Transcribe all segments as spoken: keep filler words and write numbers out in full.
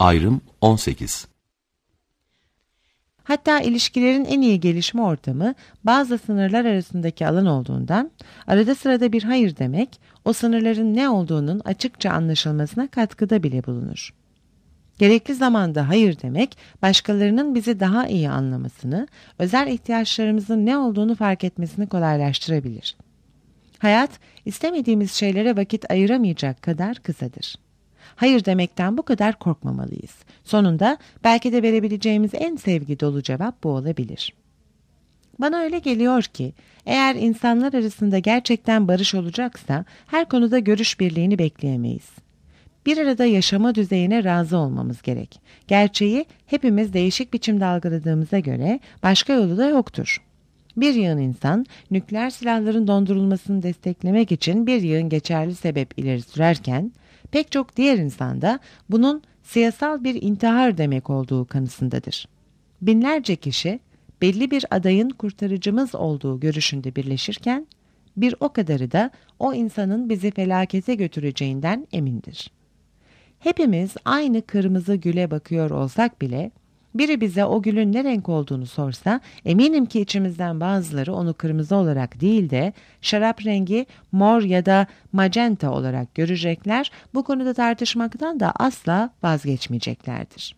Ayrım on sekiz. Hatta ilişkilerin en iyi gelişme ortamı bazı sınırlar arasındaki alan olduğundan arada sırada bir hayır demek o sınırların ne olduğunun açıkça anlaşılmasına katkıda bile bulunur. Gerekli zamanda hayır demek başkalarının bizi daha iyi anlamasını, özel ihtiyaçlarımızın ne olduğunu fark etmesini kolaylaştırabilir. Hayat istemediğimiz şeylere vakit ayıramayacak kadar kısadır. Hayır demekten bu kadar korkmamalıyız. Sonunda belki de verebileceğimiz en sevgi dolu cevap bu olabilir. Bana öyle geliyor ki eğer insanlar arasında gerçekten barış olacaksa her konuda görüş birliğini bekleyemeyiz. Bir arada yaşama düzeyine razı olmamız gerek. Gerçeği hepimiz değişik biçimde algıladığımıza göre başka yolu da yoktur. Bir yığın insan nükleer silahların dondurulmasını desteklemek için bir yığın geçerli sebep ileri sürerken pek çok diğer insan da bunun siyasal bir intihar demek olduğu kanısındadır. Binlerce kişi belli bir adayın kurtarıcımız olduğu görüşünde birleşirken bir o kadarı da o insanın bizi felakete götüreceğinden emindir. Hepimiz aynı kırmızı güle bakıyor olsak bile biri bize o gülün ne renk olduğunu sorsa eminim ki içimizden bazıları onu kırmızı olarak değil de şarap rengi mor ya da magenta olarak görecekler, bu konuda tartışmaktan da asla vazgeçmeyeceklerdir.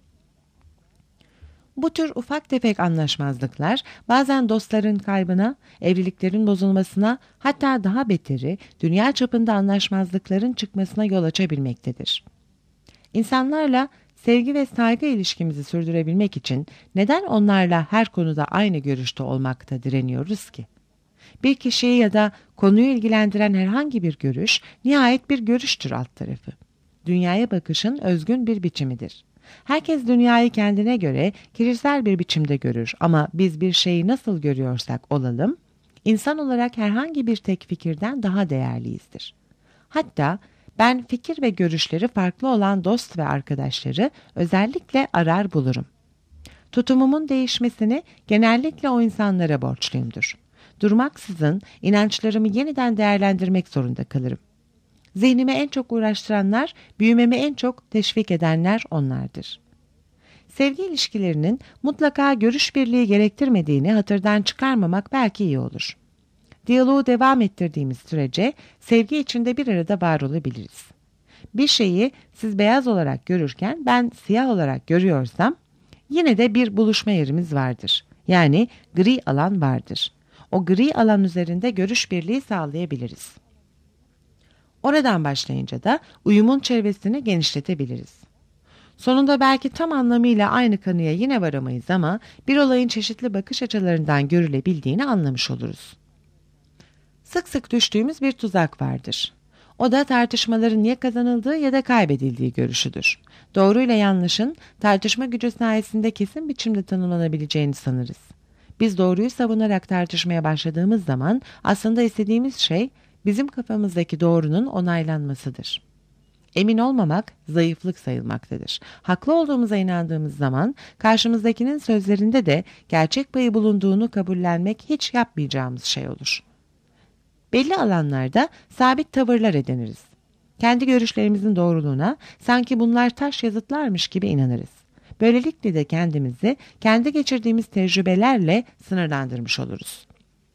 Bu tür ufak tefek anlaşmazlıklar bazen dostların kaybına, evliliklerin bozulmasına, hatta daha beteri dünya çapında anlaşmazlıkların çıkmasına yol açabilmektedir. İnsanlarla sevgi ve saygı ilişkimizi sürdürebilmek için neden onlarla her konuda aynı görüşte olmakta direniyoruz ki? Bir kişiyi ya da konuyu ilgilendiren herhangi bir görüş nihayet bir görüştür alt tarafı. Dünyaya bakışın özgün bir biçimidir. Herkes dünyayı kendine göre kişisel bir biçimde görür ama biz bir şeyi nasıl görüyorsak olalım, insan olarak herhangi bir tek fikirden daha değerliyizdir. Hatta ben fikir ve görüşleri farklı olan dost ve arkadaşları özellikle arar bulurum. Tutumumun değişmesini genellikle o insanlara borçluyumdur. Durmaksızın inançlarımı yeniden değerlendirmek zorunda kalırım. Zihnimi en çok uğraştıranlar, büyümemi en çok teşvik edenler onlardır. Sevgi ilişkilerinin mutlaka görüş birliği gerektirmediğini hatırdan çıkarmamak belki iyi olur. Diyaloğu devam ettirdiğimiz sürece sevgi içinde bir arada var olabiliriz. Bir şeyi siz beyaz olarak görürken ben siyah olarak görüyorsam yine de bir buluşma yerimiz vardır. Yani gri alan vardır. O gri alan üzerinde görüş birliği sağlayabiliriz. Oradan başlayınca da uyumun çevresini genişletebiliriz. Sonunda belki tam anlamıyla aynı kanıya yine varamayız ama bir olayın çeşitli bakış açılarından görülebildiğini anlamış oluruz. Sık sık düştüğümüz bir tuzak vardır. O da tartışmaların ya kazanıldığı ya da kaybedildiği görüşüdür. Doğru ile yanlışın tartışma gücü sayesinde kesin biçimde tanımlanabileceğini sanırız. Biz doğruyu savunarak tartışmaya başladığımız zaman aslında istediğimiz şey bizim kafamızdaki doğrunun onaylanmasıdır. Emin olmamak zayıflık sayılmaktadır. Haklı olduğumuza inandığımız zaman karşımızdakinin sözlerinde de gerçek payı bulunduğunu kabullenmek hiç yapmayacağımız şey olur. Belli alanlarda sabit tavırlar ediniriz. Kendi görüşlerimizin doğruluğuna sanki bunlar taş yazıtlarmış gibi inanırız. Böylelikle de kendimizi kendi geçirdiğimiz tecrübelerle sınırlandırmış oluruz.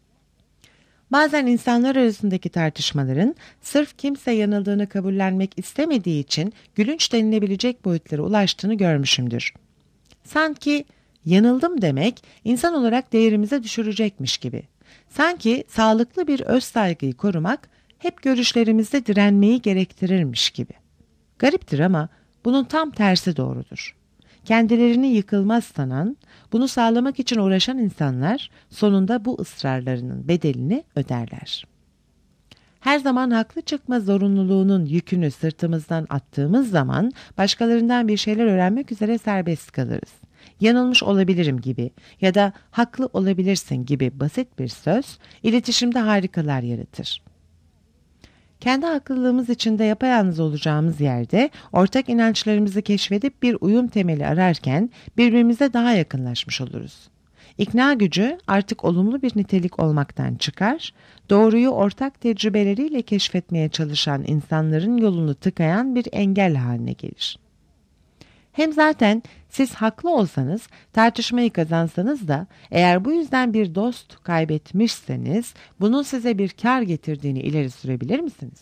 Bazen insanlar arasındaki tartışmaların sırf kimse yanıldığını kabullenmek istemediği için gülünç denilebilecek boyutlara ulaştığını görmüşümdür. Sanki yanıldım demek insan olarak değerimize düşürecekmiş gibi. Sanki sağlıklı bir öz saygıyı korumak hep görüşlerimizde direnmeyi gerektirirmiş gibi. Gariptir ama bunun tam tersi doğrudur. Kendilerini yıkılmaz sanan, bunu sağlamak için uğraşan insanlar sonunda bu ısrarlarının bedelini öderler. Her zaman haklı çıkma zorunluluğunun yükünü sırtımızdan attığımız zaman başkalarından bir şeyler öğrenmek üzere serbest kalırız. Yanılmış olabilirim gibi ya da haklı olabilirsin gibi basit bir söz iletişimde harikalar yaratır. Kendi haklılığımız içinde yapayalnız olacağımız yerde ortak inançlarımızı keşfedip bir uyum temeli ararken birbirimize daha yakınlaşmış oluruz. İkna gücü artık olumlu bir nitelik olmaktan çıkar, doğruyu ortak tecrübeleriyle keşfetmeye çalışan insanların yolunu tıkayan bir engel haline gelir. Hem zaten siz haklı olsanız, tartışmayı kazansanız da eğer bu yüzden bir dost kaybetmişseniz bunun size bir kar getirdiğini ileri sürebilir misiniz?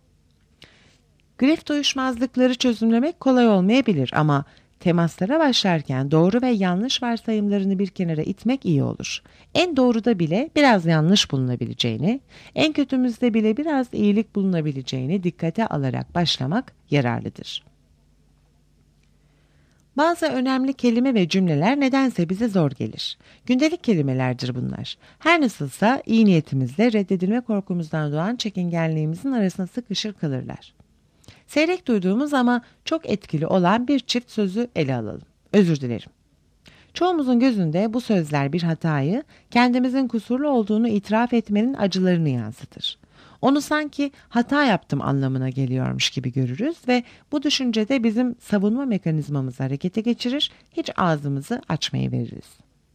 Grift uyuşmazlıkları çözümlemek kolay olmayabilir ama temaslara başlarken doğru ve yanlış varsayımlarını bir kenara itmek iyi olur. En doğruda bile biraz yanlış bulunabileceğini, en kötümüzde bile biraz iyilik bulunabileceğini dikkate alarak başlamak yararlıdır. Bazı önemli kelime ve cümleler nedense bize zor gelir. Gündelik kelimelerdir bunlar. Her nasılsa iyi niyetimizle reddedilme korkumuzdan doğan çekingenliğimizin arasına sıkışır kalırlar. Seyrek duyduğumuz ama çok etkili olan bir çift sözü ele alalım. Özür dilerim. Çoğumuzun gözünde bu sözler bir hatayı, kendimizin kusurlu olduğunu itiraf etmenin acılarını yansıtır. Onu sanki hata yaptım anlamına geliyormuş gibi görürüz ve bu düşüncede bizim savunma mekanizmamızı harekete geçirir, hiç ağzımızı açmayı veririz.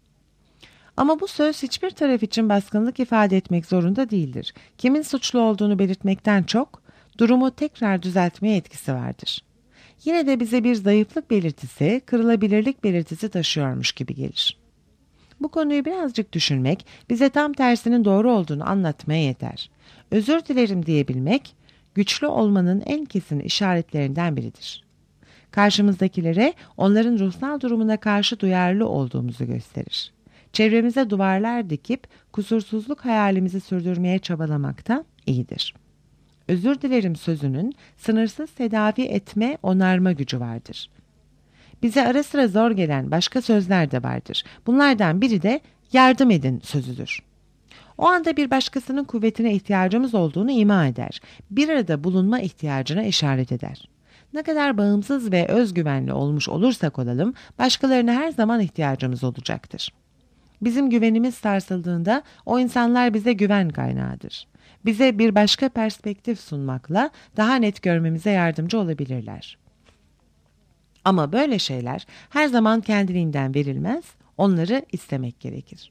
Ama bu söz hiçbir taraf için baskınlık ifade etmek zorunda değildir. Kimin suçlu olduğunu belirtmekten çok, durumu tekrar düzeltmeye etkisi vardır. Yine de bize bir zayıflık belirtisi, kırılabilirlik belirtisi taşıyormuş gibi gelir. Bu konuyu birazcık düşünmek, bize tam tersinin doğru olduğunu anlatmaya yeter. Özür dilerim diyebilmek, güçlü olmanın en kesin işaretlerinden biridir. Karşımızdakilere onların ruhsal durumuna karşı duyarlı olduğumuzu gösterir. Çevremize duvarlar dikip kusursuzluk hayalimizi sürdürmeye çabalamaktan iyidir. Özür dilerim sözünün sınırsız tedavi etme, onarma gücü vardır. Bize ara sıra zor gelen başka sözler de vardır. Bunlardan biri de yardım edin sözüdür. O anda bir başkasının kuvvetine ihtiyacımız olduğunu ima eder. Bir arada bulunma ihtiyacına işaret eder. Ne kadar bağımsız ve özgüvenli olmuş olursak olalım, başkalarına her zaman ihtiyacımız olacaktır. Bizim güvenimiz sarsıldığında o insanlar bize güven kaynağıdır. Bize bir başka perspektif sunmakla daha net görmemize yardımcı olabilirler. Ama böyle şeyler her zaman kendiliğinden verilmez, onları istemek gerekir.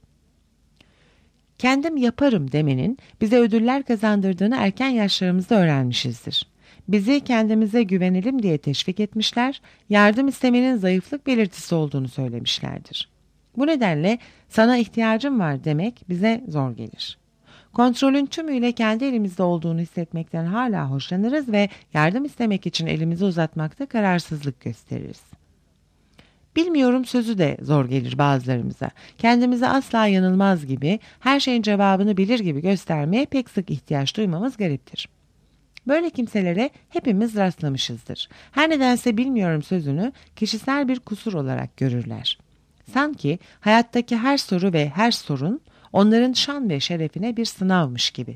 Kendim yaparım demenin bize ödüller kazandırdığını erken yaşlarımızda öğrenmişizdir. Bizi kendimize güvenelim diye teşvik etmişler, yardım istemenin zayıflık belirtisi olduğunu söylemişlerdir. Bu nedenle sana ihtiyacım var demek bize zor gelir. Kontrolün tümüyle kendi elimizde olduğunu hissetmekten hala hoşlanırız ve yardım istemek için elimizi uzatmakta kararsızlık gösteririz. Bilmiyorum sözü de zor gelir bazılarımıza. Kendimizi asla yanılmaz gibi, her şeyin cevabını bilir gibi göstermeye pek sık ihtiyaç duymamız gariptir. Böyle kimselere hepimiz rastlamışızdır. Her nedense bilmiyorum sözünü kişisel bir kusur olarak görürler. Sanki hayattaki her soru ve her sorun onların şan ve şerefine bir sınavmış gibi.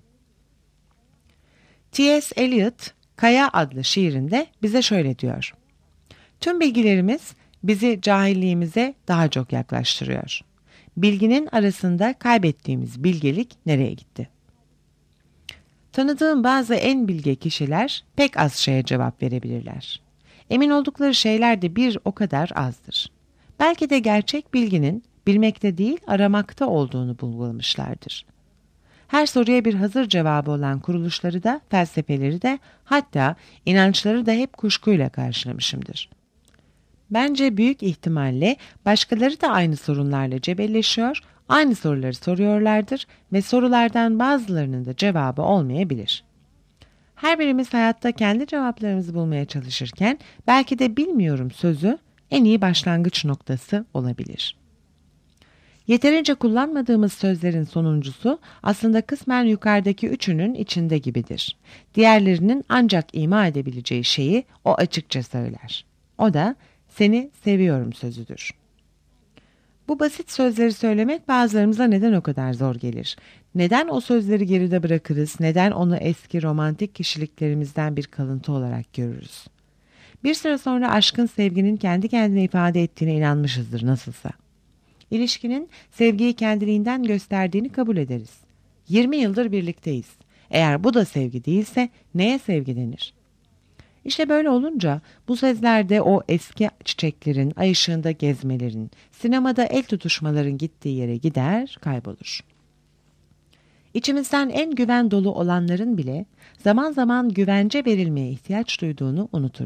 T S Eliot, Kaya adlı şiirinde bize şöyle diyor. Tüm bilgilerimiz bizi cahilliğimize daha çok yaklaştırıyor. Bilginin arasında kaybettiğimiz bilgelik nereye gitti? Tanıdığım bazı en bilge kişiler pek az şeye cevap verebilirler. Emin oldukları şeyler de bir o kadar azdır. Belki de gerçek bilginin bilmekte değil aramakta olduğunu bulgulamışlardır. Her soruya bir hazır cevabı olan kuruluşları da, felsefeleri de, hatta inançları da hep kuşkuyla karşılamışımdır. Bence büyük ihtimalle başkaları da aynı sorunlarla cebelleşiyor, aynı soruları soruyorlardır ve sorulardan bazılarının da cevabı olmayabilir. Her birimiz hayatta kendi cevaplarımızı bulmaya çalışırken belki de bilmiyorum sözü en iyi başlangıç noktası olabilir. Yeterince kullanmadığımız sözlerin sonuncusu aslında kısmen yukarıdaki üçünün içinde gibidir. Diğerlerinin ancak ima edebileceği şeyi o açıkça söyler. O da seni seviyorum sözüdür. Bu basit sözleri söylemek bazılarımıza neden o kadar zor gelir? Neden o sözleri geride bırakırız? Neden onu eski romantik kişiliklerimizden bir kalıntı olarak görürüz? Bir süre sonra aşkın sevginin kendi kendine ifade ettiğine inanmışızdır nasılsa. İlişkinin sevgiyi kendiliğinden gösterdiğini kabul ederiz. yirmi yıldır birlikteyiz. Eğer bu da sevgi değilse neye sevgi denir? İşte böyle olunca bu sözlerde o eski çiçeklerin, ay ışığında gezmelerin, sinemada el tutuşmaların gittiği yere gider, kaybolur. İçimizden en güven dolu olanların bile zaman zaman güvence verilmeye ihtiyaç duyduğunu unuturuz.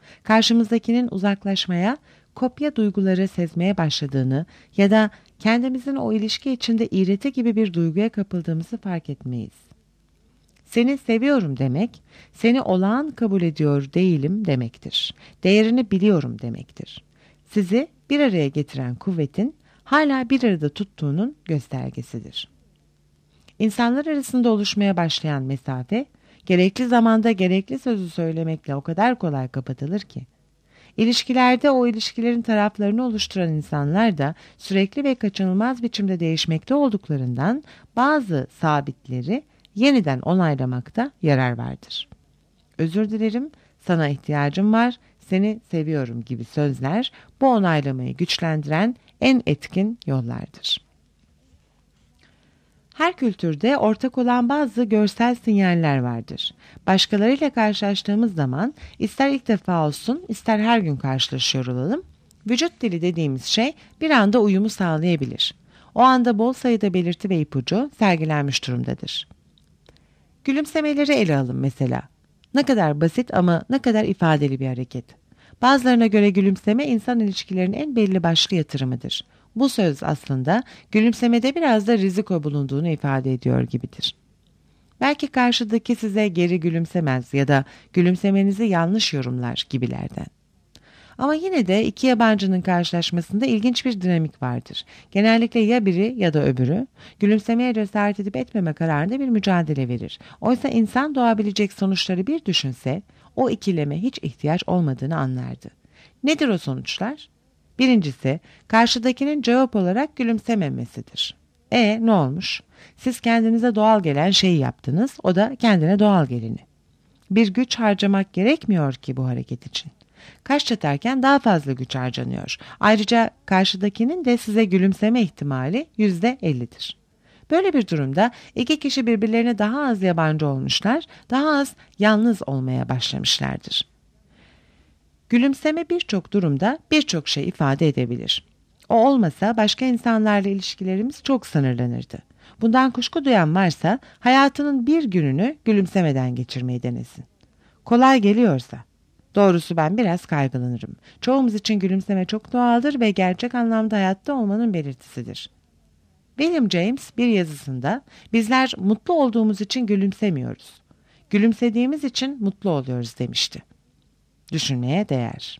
Karşımızdakinin uzaklaşmaya, kopya duyguları sezmeye başladığını ya da kendimizin o ilişki içinde iğreti gibi bir duyguya kapıldığımızı fark etmeyiz. Seni seviyorum demek, seni olağan kabul ediyor değilim demektir. Değerini biliyorum demektir. Sizi bir araya getiren kuvvetin hala bir arada tuttuğunun göstergesidir. İnsanlar arasında oluşmaya başlayan mesafe, gerekli zamanda gerekli sözü söylemekle o kadar kolay kapatılır ki, İlişkilerde o ilişkilerin taraflarını oluşturan insanlar da sürekli ve kaçınılmaz biçimde değişmekte olduklarından bazı sabitleri yeniden onaylamakta yarar vardır. Özür dilerim, sana ihtiyacım var, seni seviyorum gibi sözler bu onaylamayı güçlendiren en etkin yollardır. Her kültürde ortak olan bazı görsel sinyaller vardır. Başkalarıyla karşılaştığımız zaman ister ilk defa olsun ister her gün karşılaşıyor olalım, vücut dili dediğimiz şey bir anda uyumu sağlayabilir. O anda bol sayıda belirti ve ipucu sergilenmiş durumdadır. Gülümsemeleri ele alın mesela. Ne kadar basit ama ne kadar ifadeli bir hareket. Bazılarına göre gülümseme insan ilişkilerinin en belli başlı yatırımıdır. Bu söz aslında gülümsemede biraz da riziko bulunduğunu ifade ediyor gibidir. Belki karşıdaki size geri gülümsemez ya da gülümsemenizi yanlış yorumlar gibilerden. Ama yine de iki yabancının karşılaşmasında ilginç bir dinamik vardır. Genellikle ya biri ya da öbürü gülümsemeye cesaret edip etmeme kararında bir mücadele verir. Oysa insan doğabilecek sonuçları bir düşünse o ikileme hiç ihtiyaç olmadığını anlardı. Nedir o sonuçlar? Birincisi, karşıdakinin cevap olarak gülümsememesidir. E ne olmuş? Siz kendinize doğal gelen şeyi yaptınız, o da kendine doğal geleni. Bir güç harcamak gerekmiyor ki bu hareket için. Kaş çatarken daha fazla güç harcanıyor. Ayrıca karşıdakinin de size gülümseme ihtimali yüzde ellidir. Böyle bir durumda iki kişi birbirlerine daha az yabancı olmuşlar, daha az yalnız olmaya başlamışlardır. Gülümseme birçok durumda birçok şey ifade edebilir. O olmasa başka insanlarla ilişkilerimiz çok sınırlanırdı. Bundan kuşku duyan varsa hayatının bir gününü gülümsemeden geçirmeyi denesin. Kolay geliyorsa. Doğrusu ben biraz kaygılanırım. Çoğumuz için gülümseme çok doğaldır ve gerçek anlamda hayatta olmanın belirtisidir. William James bir yazısında bizler mutlu olduğumuz için gülümsemiyoruz. Gülümsediğimiz için mutlu oluyoruz demişti. Düşünmeye değer.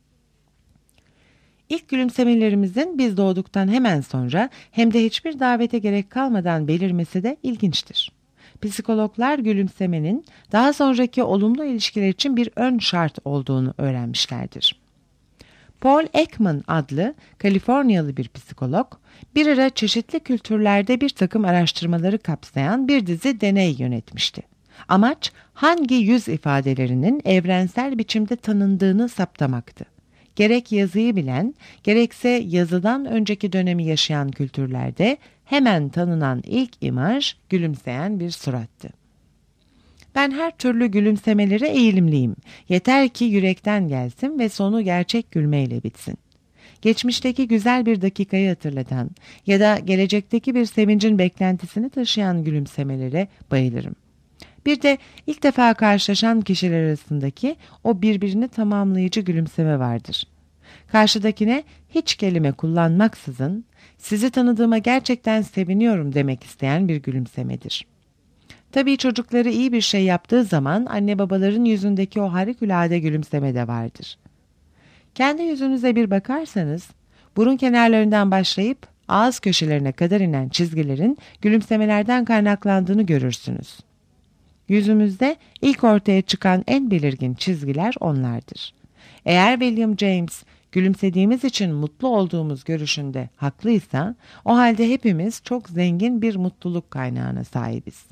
İlk gülümsemelerimizin biz doğduktan hemen sonra hem de hiçbir davete gerek kalmadan belirmesi de ilginçtir. Psikologlar gülümsemenin daha sonraki olumlu ilişkiler için bir ön şart olduğunu öğrenmişlerdir. Paul Ekman adlı Kaliforniyalı bir psikolog, bir ara çeşitli kültürlerde bir takım araştırmaları kapsayan bir dizi deney yönetmişti. Amaç hangi yüz ifadelerinin evrensel biçimde tanındığını saptamaktı. Gerek yazıyı bilen, gerekse yazıdan önceki dönemi yaşayan kültürlerde hemen tanınan ilk imaj gülümseyen bir surattı. Ben her türlü gülümsemelere eğilimliyim. Yeter ki yürekten gelsin ve sonu gerçek gülmeyle bitsin. Geçmişteki güzel bir dakikayı hatırlatan ya da gelecekteki bir sevincin beklentisini taşıyan gülümsemelere bayılırım. Bir de ilk defa karşılaşan kişiler arasındaki o birbirini tamamlayıcı gülümseme vardır. Karşıdakine hiç kelime kullanmaksızın sizi tanıdığıma gerçekten seviniyorum demek isteyen bir gülümsemedir. Tabii çocukları iyi bir şey yaptığı zaman anne babaların yüzündeki o harikulade gülümseme de vardır. Kendi yüzünüze bir bakarsanız burun kenarlarından başlayıp ağız köşelerine kadar inen çizgilerin gülümsemelerden kaynaklandığını görürsünüz. Yüzümüzde ilk ortaya çıkan en belirgin çizgiler onlardır. Eğer William James gülümsediğimiz için mutlu olduğumuz görüşünde haklıysa, o halde hepimiz çok zengin bir mutluluk kaynağına sahibiz.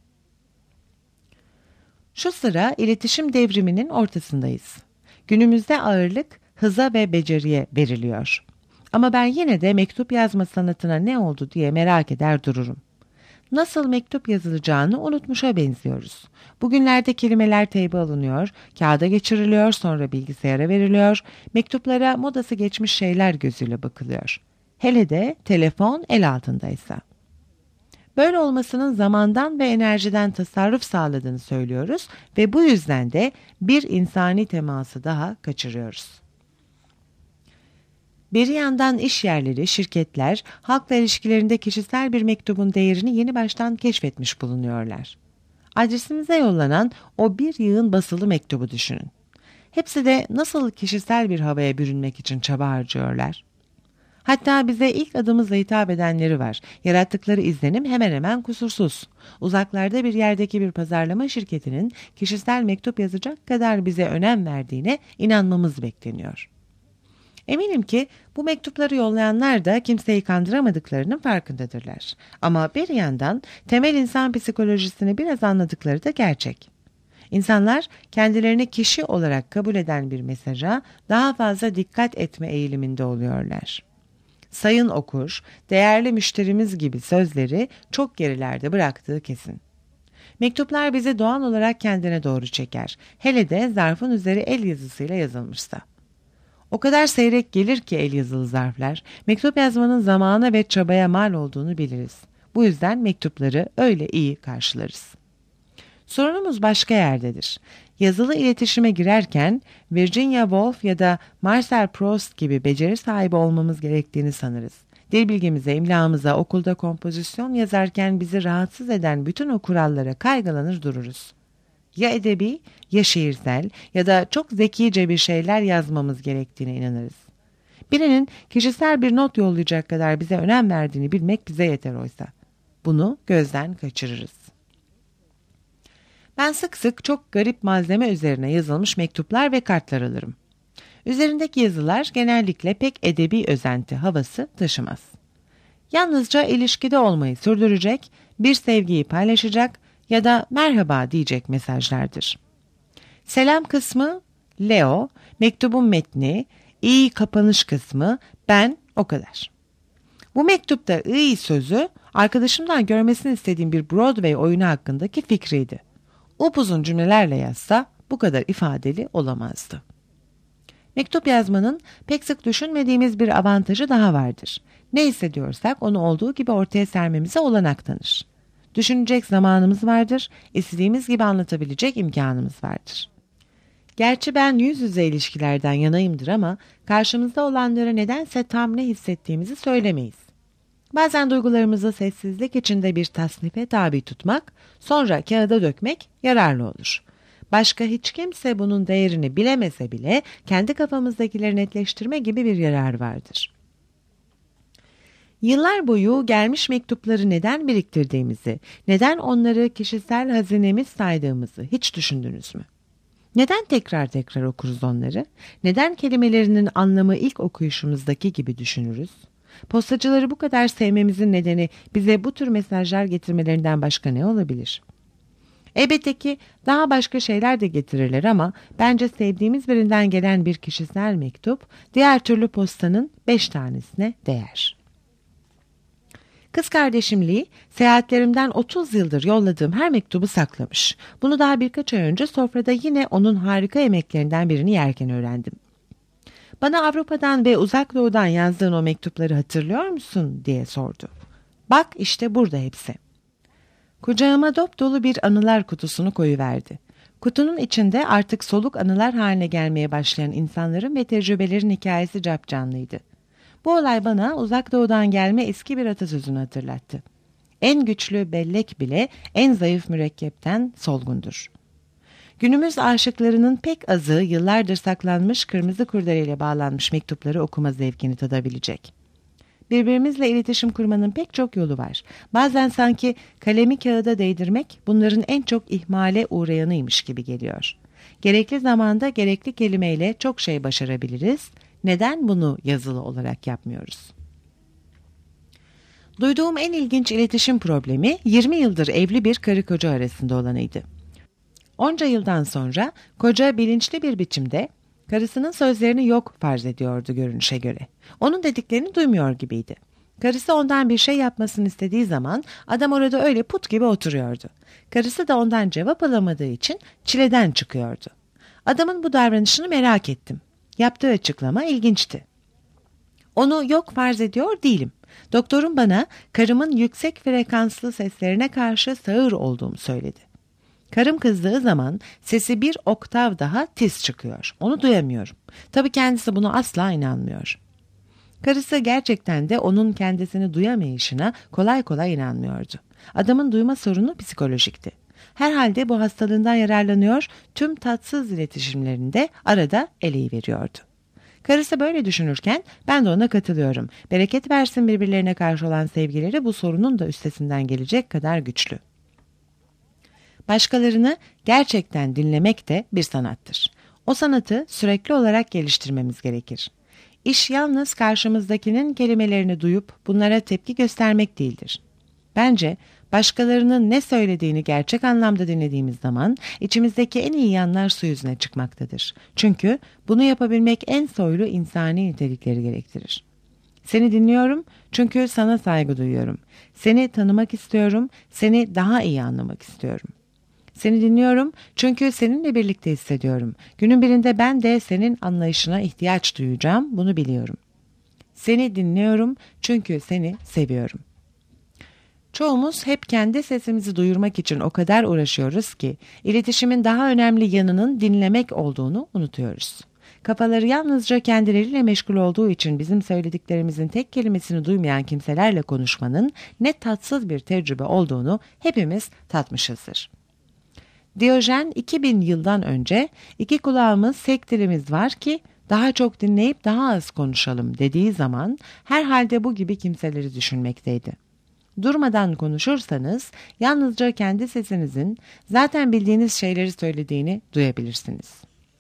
Şu sıra iletişim devriminin ortasındayız. Günümüzde ağırlık hıza ve beceriye veriliyor. Ama ben yine de mektup yazma sanatına ne oldu diye merak eder dururum. Nasıl mektup yazılacağını unutmuşa benziyoruz. Bugünlerde kelimeler teybe alınıyor, kağıda geçiriliyor, sonra bilgisayara veriliyor, mektuplara modası geçmiş şeyler gözüyle bakılıyor. Hele de telefon el altındaysa. Böyle olmasının zamandan ve enerjiden tasarruf sağladığını söylüyoruz ve bu yüzden de bir insani teması daha kaçırıyoruz. Bir yandan iş yerleri, şirketler, halkla ilişkilerinde kişisel bir mektubun değerini yeni baştan keşfetmiş bulunuyorlar. Adresimize yollanan o bir yığın basılı mektubu düşünün. Hepsi de nasıl kişisel bir havaya bürünmek için çaba harcıyorlar. Hatta bize ilk adımızla hitap edenleri var. Yarattıkları izlenim hemen hemen kusursuz. Uzaklarda bir yerdeki bir pazarlama şirketinin kişisel mektup yazacak kadar bize önem verdiğine inanmamız bekleniyor. Eminim ki bu mektupları yollayanlar da kimseyi kandıramadıklarının farkındadırlar. Ama bir yandan temel insan psikolojisini biraz anladıkları da gerçek. İnsanlar kendilerini kişi olarak kabul eden bir mesaja daha fazla dikkat etme eğiliminde oluyorlar. Sayın okur, değerli müşterimiz gibi sözleri çok gerilerde bıraktığı kesin. Mektuplar bizi doğal olarak kendine doğru çeker. Hele de zarfın üzeri el yazısıyla yazılmışsa. O kadar seyrek gelir ki el yazılı zarflar, mektup yazmanın zamana ve çabaya mal olduğunu biliriz. Bu yüzden mektupları öyle iyi karşılarız. Sorunumuz başka yerdedir. Yazılı iletişime girerken Virginia Woolf ya da Marcel Proust gibi beceri sahibi olmamız gerektiğini sanırız. Dil bilgimize, imlamıza, okulda kompozisyon yazarken bizi rahatsız eden bütün o kurallara kaygılanır dururuz. Ya edebi, ya şiirsel ya da çok zekice bir şeyler yazmamız gerektiğine inanırız. Birinin kişisel bir not yollayacak kadar bize önem verdiğini bilmek bize yeter oysa. Bunu gözden kaçırırız. Ben sık sık çok garip malzeme üzerine yazılmış mektuplar ve kartlar alırım. Üzerindeki yazılar genellikle pek edebi özenti havası taşımaz. Yalnızca ilişkide olmayı sürdürecek, bir sevgiyi paylaşacak ya da merhaba diyecek mesajlardır. Selam kısmı Leo, mektubun metni, iyi kapanış kısmı ben o kadar. Bu mektupta iyi sözü arkadaşımdan görmesini istediğim bir Broadway oyunu hakkındaki fikriydi. Upuzun cümlelerle yazsa bu kadar ifadeli olamazdı. Mektup yazmanın pek sık düşünmediğimiz bir avantajı daha vardır. Ne hissediyorsak onu olduğu gibi ortaya sermemize olanak tanır. Düşünecek zamanımız vardır, istediğimiz gibi anlatabilecek imkanımız vardır. Gerçi ben yüz yüze ilişkilerden yanayımdır ama karşımızda olanlara nedense tam ne hissettiğimizi söylemeyiz. Bazen duygularımızı sessizlik içinde bir tasnife tabi tutmak, sonra kağıda dökmek yararlı olur. Başka hiç kimse bunun değerini bilemese bile kendi kafamızdakileri netleştirme gibi bir yarar vardır. Yıllar boyu gelmiş mektupları neden biriktirdiğimizi, neden onları kişisel hazinemiz saydığımızı hiç düşündünüz mü? Neden tekrar tekrar okuruz onları? Neden kelimelerinin anlamı ilk okuyuşumuzdaki gibi düşünürüz? Postacıları bu kadar sevmemizin nedeni bize bu tür mesajlar getirmelerinden başka ne olabilir? Elbette ki daha başka şeyler de getirirler ama bence sevdiğimiz birinden gelen bir kişisel mektup diğer türlü postanın beş tanesine değer. Kız kardeşim Lee, seyahatlerimden otuz yıldır yolladığım her mektubu saklamış. Bunu daha birkaç ay önce sofrada yine onun harika yemeklerinden birini yerken öğrendim. Bana Avrupa'dan ve Uzak Doğu'dan yazdığın o mektupları hatırlıyor musun diye sordu. Bak işte burada hepsi. Kucağıma dop dolu bir anılar kutusunu koyuverdi. Kutunun içinde artık soluk anılar haline gelmeye başlayan insanların ve tecrübelerin hikayesi capcanlıydı. Bu olay bana Uzak Doğu'dan gelme eski bir atasözünü hatırlattı. En güçlü bellek bile en zayıf mürekkepten solgundur. Günümüz aşıklarının pek azı yıllardır saklanmış kırmızı kurdeleyle bağlanmış mektupları okuma zevkini tadabilecek. Birbirimizle iletişim kurmanın pek çok yolu var. Bazen sanki kalemi kağıda değdirmek bunların en çok ihmale uğrayanıymış gibi geliyor. Gerekli zamanda gerekli kelimeyle çok şey başarabiliriz. Neden bunu yazılı olarak yapmıyoruz? Duyduğum en ilginç iletişim problemi yirmi yıldır evli bir karı koca arasında olanıydı. Onca yıldan sonra koca bilinçli bir biçimde karısının sözlerini yok farz ediyordu görünüşe göre. Onun dediklerini duymuyor gibiydi. Karısı ondan bir şey yapmasını istediği zaman adam orada öyle put gibi oturuyordu. Karısı da ondan cevap alamadığı için çileden çıkıyordu. Adamın bu davranışını merak ettim. Yaptığı açıklama ilginçti. Onu yok farz ediyor değilim. Doktorum bana karımın yüksek frekanslı seslerine karşı sağır olduğumu söyledi. Karım kızdığı zaman sesi bir oktav daha tiz çıkıyor. Onu duyamıyorum. Tabii kendisi buna asla inanmıyor. Karısı gerçekten de onun kendisini duyamayışına kolay kolay inanmıyordu. Adamın duyma sorunu psikolojikti. Herhalde bu hastalığından yararlanıyor, tüm tatsız iletişimlerinde arada eleyiveriyordu. Karısı böyle düşünürken ben de ona katılıyorum. Bereket versin birbirlerine karşı olan sevgileri bu sorunun da üstesinden gelecek kadar güçlü. Başkalarını gerçekten dinlemek de bir sanattır. O sanatı sürekli olarak geliştirmemiz gerekir. İş yalnız karşımızdakinin kelimelerini duyup bunlara tepki göstermek değildir. Bence başkalarının ne söylediğini gerçek anlamda dinlediğimiz zaman içimizdeki en iyi yanlar su yüzüne çıkmaktadır. Çünkü bunu yapabilmek en soylu insani nitelikleri gerektirir. Seni dinliyorum çünkü sana saygı duyuyorum. Seni tanımak istiyorum, seni daha iyi anlamak istiyorum. Seni dinliyorum çünkü seninle birlikte hissediyorum. Günün birinde ben de senin anlayışına ihtiyaç duyacağım, bunu biliyorum. Seni dinliyorum çünkü seni seviyorum. Çoğumuz hep kendi sesimizi duyurmak için o kadar uğraşıyoruz ki iletişimin daha önemli yanının dinlemek olduğunu unutuyoruz. Kafaları yalnızca kendileriyle meşgul olduğu için bizim söylediklerimizin tek kelimesini duymayan kimselerle konuşmanın ne tatsız bir tecrübe olduğunu hepimiz tatmışızdır. Diyojen iki bin yıldan önce iki kulağımız tek dilimiz var ki daha çok dinleyip daha az konuşalım dediği zaman herhalde bu gibi kimseleri düşünmekteydi. Durmadan konuşursanız yalnızca kendi sesinizin zaten bildiğiniz şeyleri söylediğini duyabilirsiniz.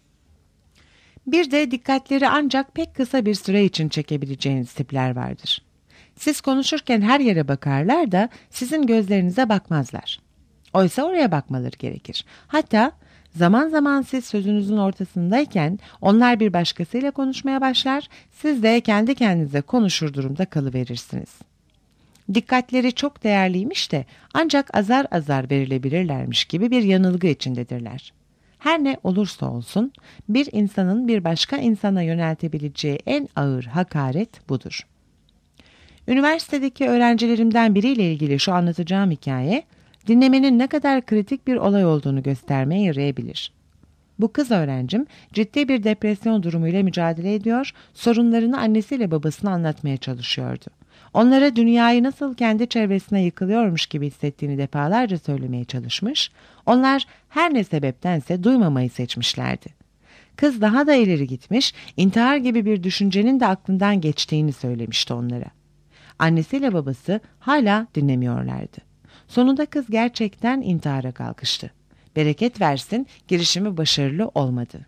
Bir de dikkatleri ancak pek kısa bir süre için çekebileceğiniz tipler vardır. Siz konuşurken her yere bakarlar da sizin gözlerinize bakmazlar. Oysa oraya bakmaları gerekir. Hatta zaman zaman siz sözünüzün ortasındayken onlar bir başkasıyla konuşmaya başlar, siz de kendi kendinize konuşur durumda kalıverirsiniz. Dikkatleri çok değerliymiş de ancak azar azar verilebilirlermiş gibi bir yanılgı içindedirler. Her ne olursa olsun bir insanın bir başka insana yöneltebileceği en ağır hakaret budur. Üniversitedeki öğrencilerimden biriyle ilgili şu anlatacağım hikaye, dinlemenin ne kadar kritik bir olay olduğunu göstermeye yarayabilir. Bu kız öğrencim ciddi bir depresyon durumuyla mücadele ediyor, sorunlarını annesiyle babasına anlatmaya çalışıyordu. Onlara dünyayı nasıl kendi çevresine yıkılıyormuş gibi hissettiğini defalarca söylemeye çalışmış, onlar her ne sebeptense duymamayı seçmişlerdi. Kız daha da ileri gitmiş, intihar gibi bir düşüncenin de aklından geçtiğini söylemişti onlara. Annesiyle babası hala dinlemiyorlardı. Sonunda kız gerçekten intihara kalkıştı. Bereket versin, girişimi başarılı olmadı.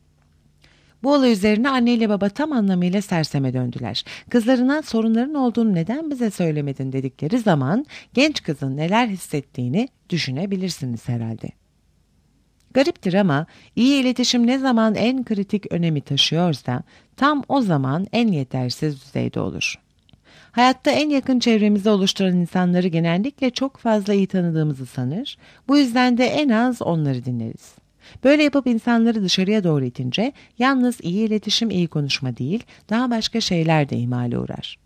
Bu olay üzerine anneyle baba tam anlamıyla serseme döndüler. Kızlarına sorunların olduğunu neden bize söylemedin dedikleri zaman genç kızın neler hissettiğini düşünebilirsiniz herhalde. Gariptir ama iyi iletişim ne zaman en kritik önemi taşıyorsa tam o zaman en yetersiz düzeyde olur. Hayatta en yakın çevremizi oluşturan insanları genellikle çok fazla iyi tanıdığımızı sanır, bu yüzden de en az onları dinleriz. Böyle yapıp insanları dışarıya doğru itince yalnız iyi iletişim, iyi konuşma değil, daha başka şeyler de ihmale uğrar.